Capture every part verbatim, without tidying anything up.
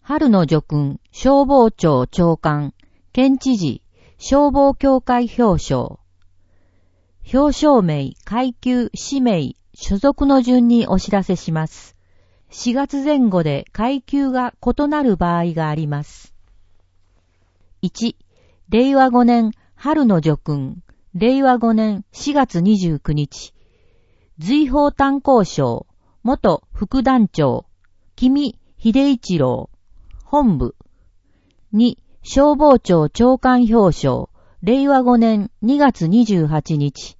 春野叙勲消防庁長官、県知事、消防協会表彰。表彰名、階級、氏名、所属の順にお知らせします。しがつぜん後で階級が異なる場合があります。いち、れいわごねん春野叙勲、れいわごねんしがつにじゅうくにち、随宝炭鉱省、元副団長、君秀一郎、本部。に、消防庁長官表彰、れいわごねんにがつにじゅうはちにち、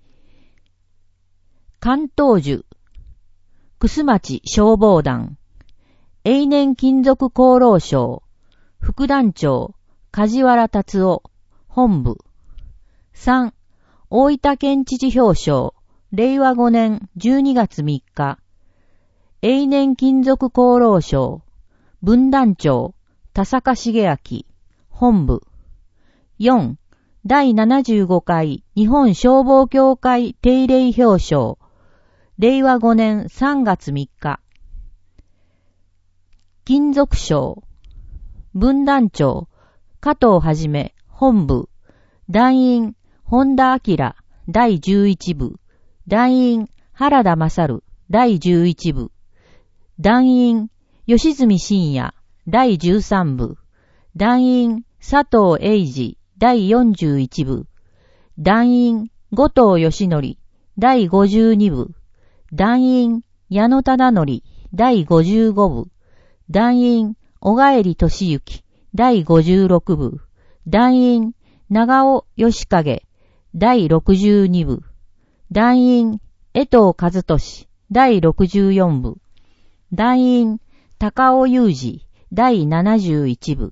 関東樹、楠町消防団、永年金属功労賞、副団長、梶原達夫、本部。さん、大分県知事表彰、れいわごねんじゅうにがつみっか、永年金属功労賞、分団長、田坂茂明、本部。よん、だいななじゅうごかい日本消防協会定例表彰、れいわごねんさんがつみっか。金属賞、分団長、加藤はじめ、本部。団員、本田明、だいじゅういちぶ。団員、原田勝、だいじゅういちぶ。団員、吉住信也、だいじゅうさんぶ。団員、佐藤英二、だいよんじゅういちぶ。団員、後藤義則、だいごじゅうにぶ。団員、矢野忠則、だいごじゅうごぶ。団員、小帰俊之、だいごじゅうろくぶ。団員、長尾義景、だいろくじゅうにぶ。団員、江藤和俊、だいろくじゅうよんぶ。団員、高尾裕二、だいななじゅういちぶ。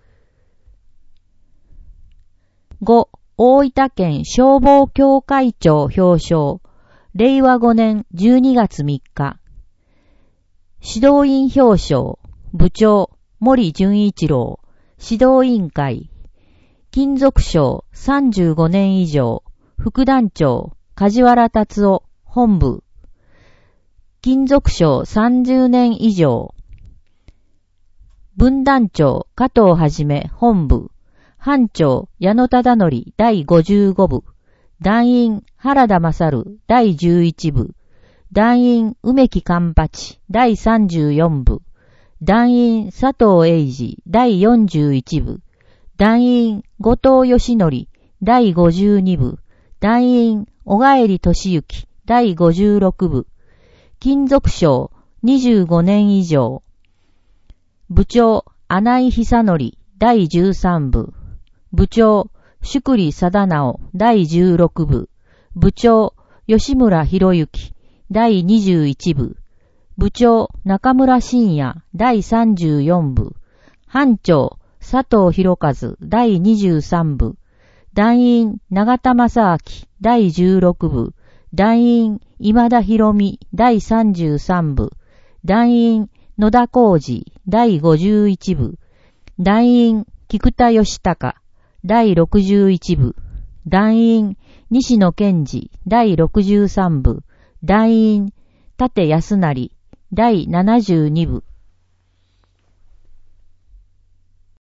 ご、大分県消防協会長表彰、れいわごねんじゅうにがつみっか。指導員表彰、部長、森純一郎、指導委員会。金属賞さんじゅうごねん以上、副団長、梶原達夫、本部。金属賞さんじゅうねん以上、分団長、加藤はじめ、本部。班長、矢野忠則、だいごじゅうごぶ。団員、原田勝、だいじゅういちぶ。団員、梅木勘八、だいさんじゅうよんぶ。団員、佐藤英二、だいよんじゅういちぶ。団員、後藤義則、だいごじゅうにぶ。団員、小帰俊之、だいごじゅうろくぶ。金属賞、にじゅうごねん以上。部長、穴井久則、だいじゅうさんぶ。部長、宿利貞直、だいじゅうろくぶ。部長、吉村博之、だいにじゅういちぶ。部長、中村信也、だいさんじゅうよんぶ。班長、佐藤博和、だいにじゅうさんぶ。団員、永田正明、だいじゅうろくぶ。団員、今田博美、だいさんじゅうさんぶ。団員、野田浩二、だいごじゅういちぶ。団員、菊田義孝、だいろくじゅういちぶ。団員、西野健二、だいろくじゅうさんぶ。団員、立安成、だいななじゅうにぶ。